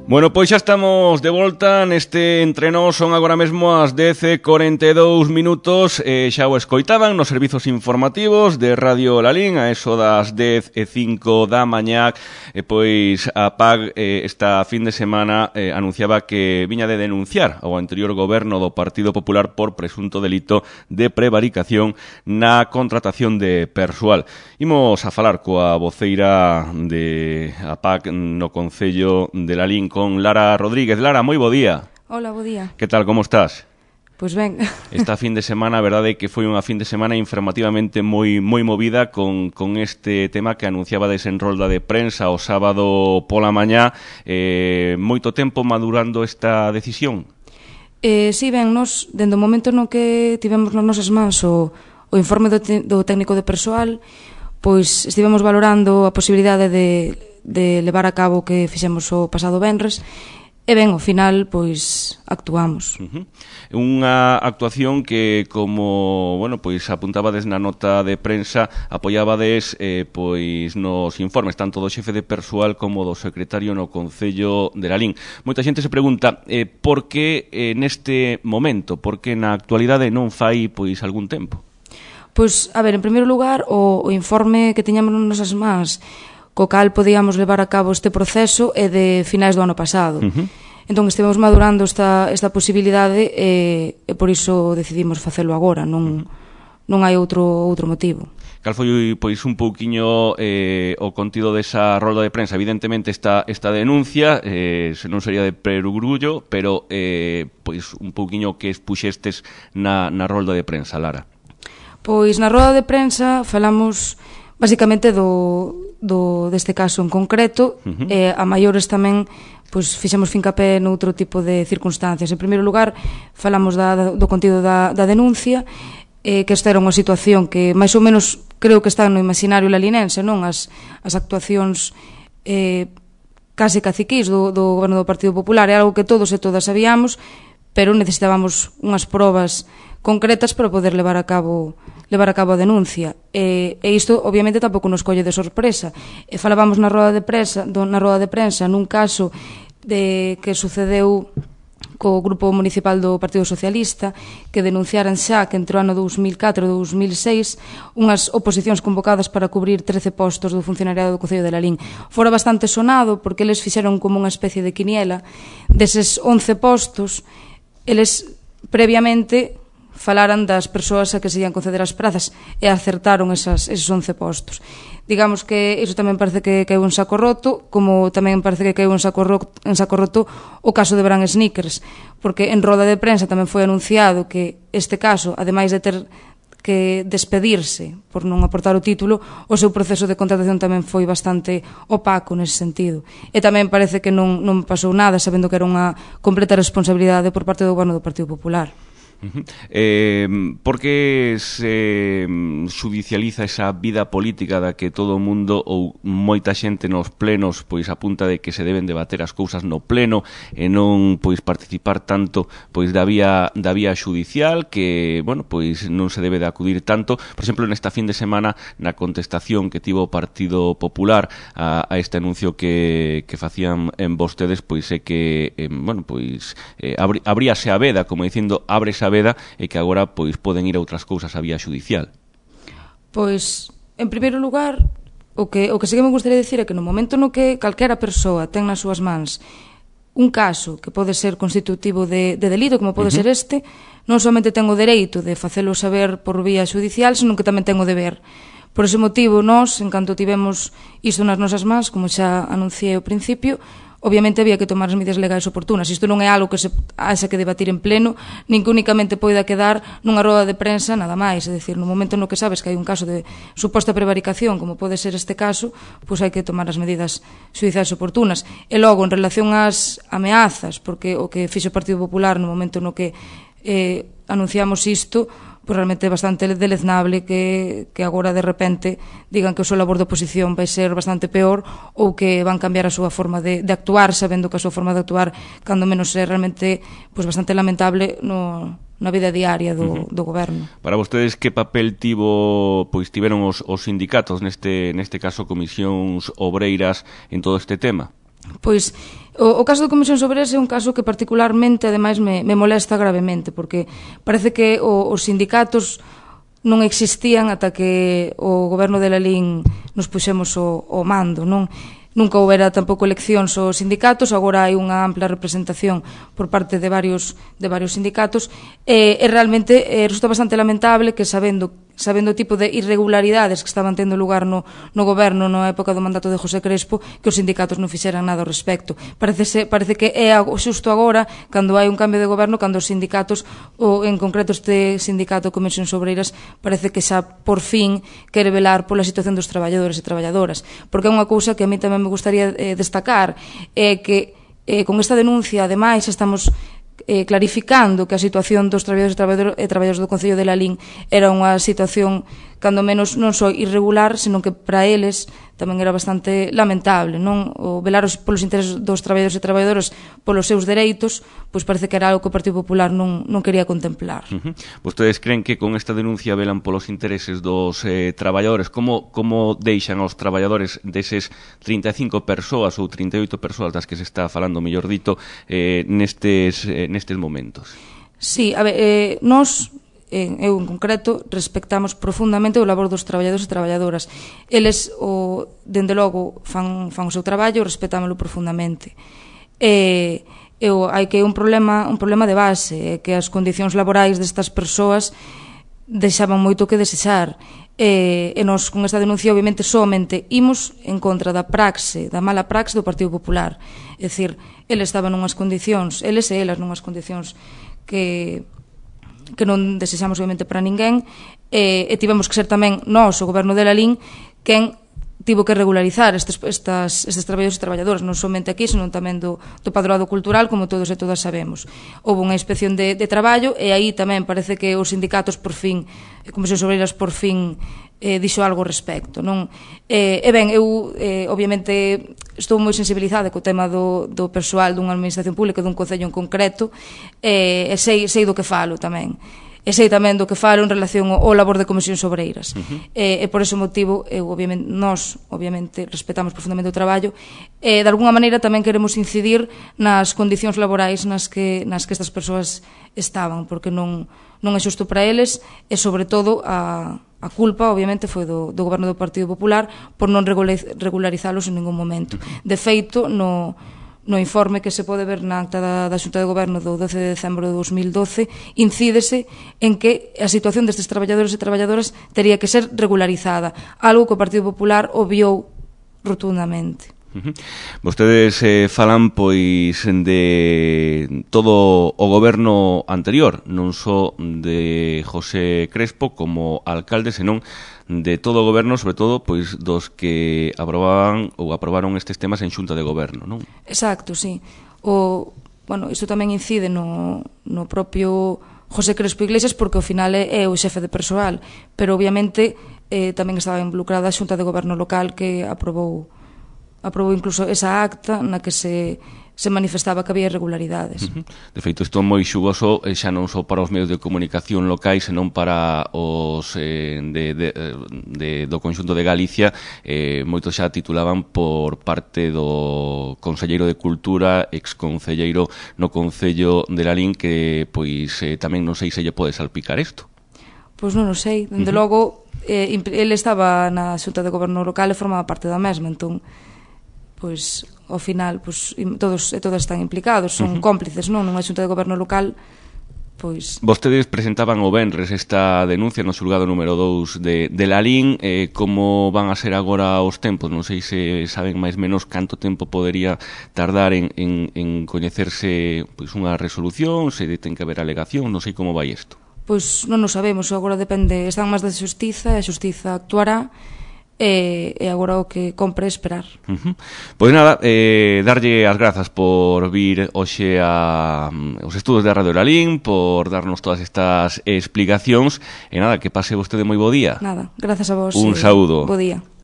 Bueno, pois xa estamos de volta neste entreno, son agora mesmo as 10:42 minutos, xa o escoitaban nos servizos informativos de Radio Lalín, a eso das 10:05 da mañá, pois a PAG esta fin de semana anunciaba que viña de denunciar ao anterior goberno do Partido Popular por presunto delito de prevaricación na contratación de persoal. Imos a falar coa voceira de a PAG no Concello de Lalín, con Lara Rodríguez. Lara, moi bo día. Hola, bo día. Que tal, como estás? Pois ben. Esta fin de semana, a verdade é que foi unha fin de semana informativamente moi movida con este tema que anunciabades en rolda de prensa o sábado pola mañá. Moito tempo madurando esta decisión? Si, ben, nos, dende o momento no que tivemos nas nosas mans o informe do técnico de persoal, pois estivemos valorando a posibilidade de levar a cabo o que fixemos o pasado venres e ben, ao final, pois, actuamos. Unha actuación que, como, bueno, pois apuntabades na nota de prensa, apoiabades, pois, nos informes, tanto do xefe de persoal como do secretario no Concello de Lalín. Moita xente se pregunta, por que neste momento, por que na actualidade non fai, pois, algún tempo? Pois, a ver, en primeiro lugar, o informe que tiñamos nas nosas mans, co cal podíamos levar a cabo este proceso é de finais do ano pasado. Entón, estivemos madurando esta posibilidade e por iso decidimos facelo agora, non hai outro motivo. Cal foi, pois, un pouquiño o contido desa rolda de prensa? Evidentemente esta denuncia non sería de perogrullo, pero pois un pouquiño que expuxestes na rolda de prensa, Lara. Pois na rolda de prensa falamos basicamente deste caso en concreto, a maiores tamén pois fixemos fincapé noutro tipo de circunstancias. En primeiro lugar, falamos do contido da denuncia, que esta era unha situación que máis ou menos creo que está no imaginario lalinense, non? As actuacións case caciquís do goberno do Partido Popular é algo que todos e todas sabíamos, pero necesitábamos unhas probas concretas para poder levar a cabo a denuncia. E isto, obviamente, tampouco nos colle de sorpresa. Falábamos na roda de prensa nun caso que sucedeu co Grupo Municipal do Partido Socialista, que denunciaran xa que entre o ano 2004 e 2006 unhas oposicións convocadas para cubrir 13 postos do funcionariado do Concello de Lalín. Fora bastante sonado porque eles fixeron como unha especie de quiniela deses 11 postos. Eles previamente falaran das persoas a que se ian conceder as prazas e acertaron eses 11 postos. Digamos que iso tamén parece que caeu en saco roto, como tamén parece que caeu en saco roto o caso de Bran Snickers, porque en roda de prensa tamén foi anunciado que este caso, ademais de ter que despedirse por non aportar o título, o seu proceso de contratación tamén foi bastante opaco nese sentido. E tamén parece que non pasou nada, sabendo que era unha completa responsabilidade por parte do goberno do Partido Popular. Por que se judicializa esa vida política da que todo o mundo ou moita xente nos plenos pois apunta de que se deben debater as cousas no pleno e non pois participar tanto pois da vía judicial, que, bueno, pois non se debe de acudir tanto? Por exemplo, nesta fin de semana, na contestación que tivo o Partido Popular a este anuncio que facían en vostedes, pois é que, bueno, pois abríase a veda, como dicindo, ábrese a veda e que agora pois poden ir a outras cousas a vía judicial. Pois, en primeiro lugar, o que sí que me gustaría dicir é que no momento no que calquera persoa ten nas súas mans un caso que pode ser constitutivo de delito, como pode ser este, non somente ten o dereito de facelo saber por vía judicial, senón que tamén ten o deber. Por ese motivo, nós, en canto tivemos isto nas nosas mans, como xa anunciei ao principio, obviamente había que tomar as medidas legais oportunas. Isto non é algo que se haxa que debatir en pleno, nin que únicamente poida quedar nunha roda de prensa, nada máis. É dicir, no momento no que sabes que hai un caso de suposta prevaricación, como pode ser este caso, pois hai que tomar as medidas xudiciais oportunas. E logo, en relación ás ameazas, porque o que fixe o Partido Popular no momento no que anunciamos isto, pois realmente é bastante deleznable que agora de repente digan que o seu labor de oposición vai ser bastante peor ou que van cambiar a súa forma de actuar, sabendo que a súa forma de actuar, cando menos é realmente pois bastante lamentable na vida diaria do goberno. Para vostedes, que papel tiveron os sindicatos, neste caso comisións obreiras, en todo este tema? Pois, o caso da Comisión Obreiras é un caso que particularmente, ademais, me molesta gravemente, porque parece que os sindicatos non existían ata que o goberno de Lalín nos puxemos o mando, non? Nunca houbera tampouco eleccións aos sindicatos, agora hai unha ampla representación por parte de varios sindicatos, e realmente resulta bastante lamentable que sabendo o tipo de irregularidades que estaban tendo lugar no goberno na época do mandato de José Crespo, que os sindicatos non fixeran nada ao respecto. Parece que é xusto agora, cando hai un cambio de goberno, cando os sindicatos, ou en concreto este sindicato Comisións Obreiras, parece que xa por fin quere velar pola situación dos traballadores e traballadoras, porque é unha cousa que a mí tamén me gustaría destacar, é que con esta denuncia, ademais, estamos clarificando que a situación dos traballadores e traballadores do Concello de Lalín era unha situación, cando menos, non só irregular, senón que para eles tamén era bastante lamentable, non? O velar polos intereses dos traballadores e traballadoras, polos seus dereitos, pois parece que era algo que o Partido Popular non quería contemplar. Vostedes creen que con esta denuncia velan polos intereses dos traballadores? Como deixan aos traballadores deses 35 persoas ou 38 persoas das que se está falando, mellor dito, nestes momentos? Sí, a ver, nós, eu en concreto, respectamos profundamente o labor dos traballadores e traballadoras. Eles, dende logo, fan o seu traballo, respetámoslo profundamente. Hai que un problema de base, que as condicións laborais destas persoas deixaban moito que desexar. E nós, con esta denuncia, obviamente, somente imos en contra da mala praxe do Partido Popular. É dicir, eles estaban nunhas condicións, eles e elas nunhas condicións que non desexamos obviamente para ninguén, e tivemos que ser tamén nós, o goberno de Lalín, quen tivo que regularizar estes traballadores e traballadoras, non somente aquí, senón tamén do padroado cultural, como todos e todas sabemos. Houve unha inspección de traballo, e aí tamén parece que os sindicatos por fin, Comisións Obreiras por fin dixo algo ao respecto, non? Ben, eu obviamente estou moi sensibilizada co tema do persoal dunha administración pública, dun concello en concreto, e sei do que falo tamén. E sei tamén do que falo en relación ao labor de Comisións Obreiras. E por ese motivo, nós, obviamente, respetamos profundamente o traballo, e de alguna maneira tamén queremos incidir nas condicións laborais nas que estas persoas estaban, porque non é xusto para eles, e sobre todo a culpa, obviamente, foi do goberno do Partido Popular por non regularizalos en ningún momento. De feito, no informe que se pode ver na acta da Xunta de Goberno do 12 de decembro de 2012, incídese en que a situación destes traballadores e traballadoras tería que ser regularizada, algo que o Partido Popular obviou rotundamente. Vostedes falan pois de todo o goberno anterior, non só de José Crespo como alcalde, senón de todo o goberno, sobre todo pois dos que aprobaron estes temas en Xunta de Goberno, non? Exacto, sí. Isto tamén incide no propio José Crespo Iglesias, porque ao final é o xefe de persoal, pero obviamente tamén estaba involucrada a Xunta de Goberno local, que aprobou incluso esa acta na que se manifestaba que había irregularidades. De feito, isto é moi xugoso xa non só para os medios de comunicación locais, senón para os do conxunto de Galicia. Moitos xa titulaban por parte do conselleiro de Cultura, exconcelleiro no Concello de Lalín, que pois tamén non sei se lle pode salpicar isto. Pois non o sei, dende logo ele estaba na Xunta de Goberno local e formaba parte da mesma, entón pois ao final todos e todas están implicados, son cómplices, non? Nunha Xunta de Goberno local, pois... Vostedes presentaban o venres esta denuncia no xulgado número 2 de Lalín. Como van a ser agora os tempos? Non sei se saben máis menos canto tempo podería tardar en coñecerse pois unha resolución, se ten que haber alegación, non sei como vai isto. Pois non o sabemos, agora depende, están máis da Xustiza, e a Xustiza actuará, e agora o que compre esperar. Pois nada, darlle as grazas por vir hoxe aos estudos de Radio Lalín, por darnos todas estas explicacións, e nada, que pase vostede moi bo día. Nada, grazas a vos. Un saúdo. Bo día.